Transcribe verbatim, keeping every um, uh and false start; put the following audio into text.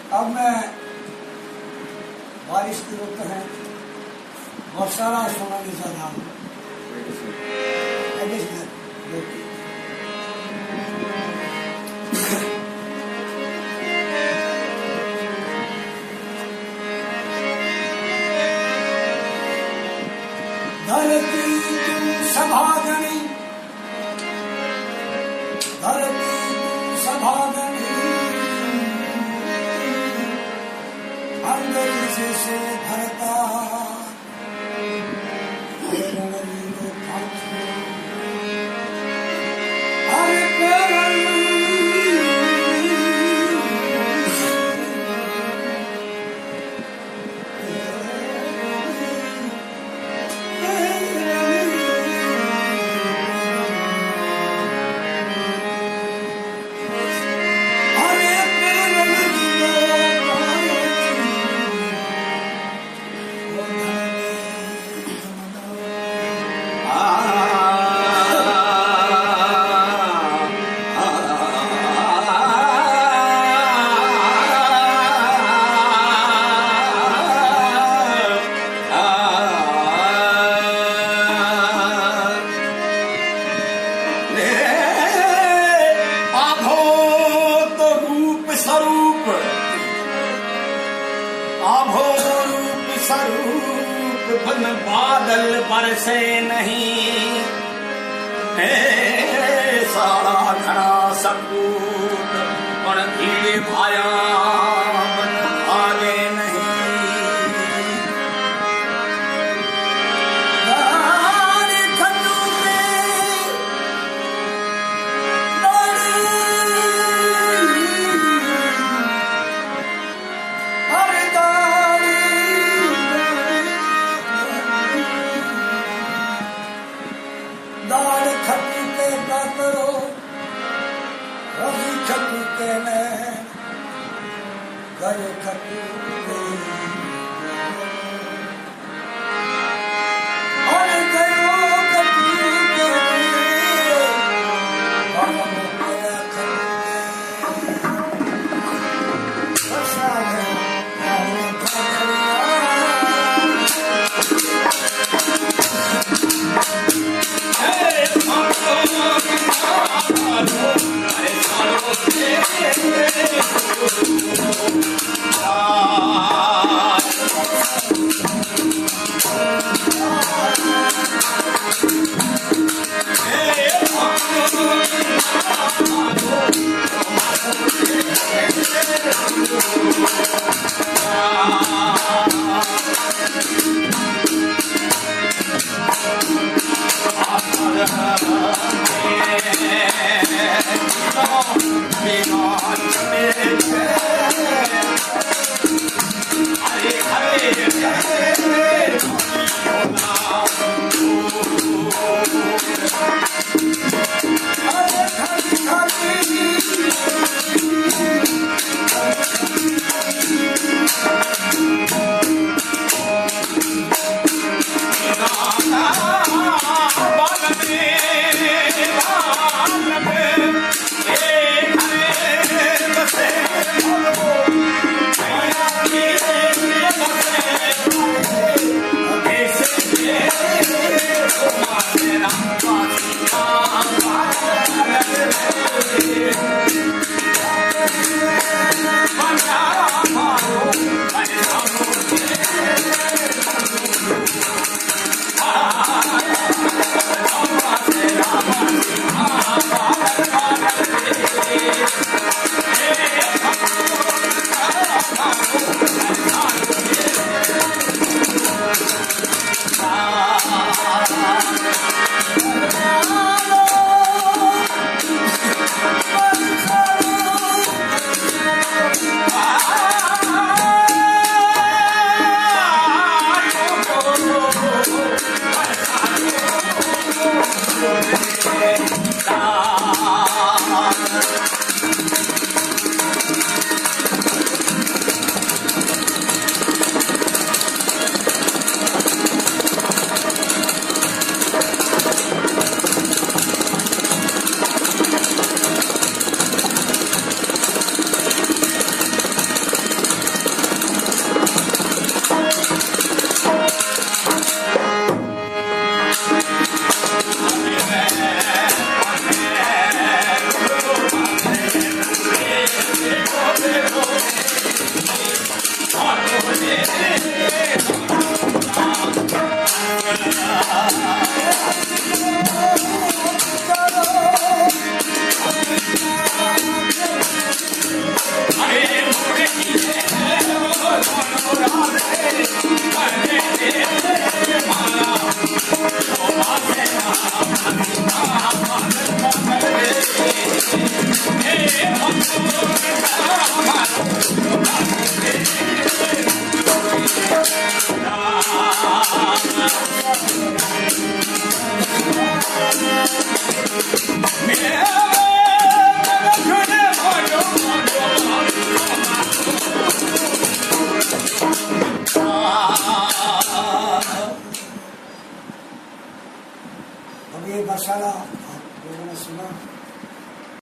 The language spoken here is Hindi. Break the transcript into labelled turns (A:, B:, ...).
A: अब मैं बारिश की रुत है, वर्षाला सोनालीचा नाम धरती तुम सभागणी, धरती तुम सभागणी, अंदर से से भरता हरे प्यार
B: बादल बरसे नहीं, सारा घड़ा सकूत पर धीरे भाया बन आगे नहीं। दारी खड्डू में दारी, अरे दारी दाड़ खपीते का करो, रवि खपीते में गए खपीते और गयो खपीते और गया खपीते वर्षा है
A: Hey, अब ये बरसाना आप लोगों ने सुना।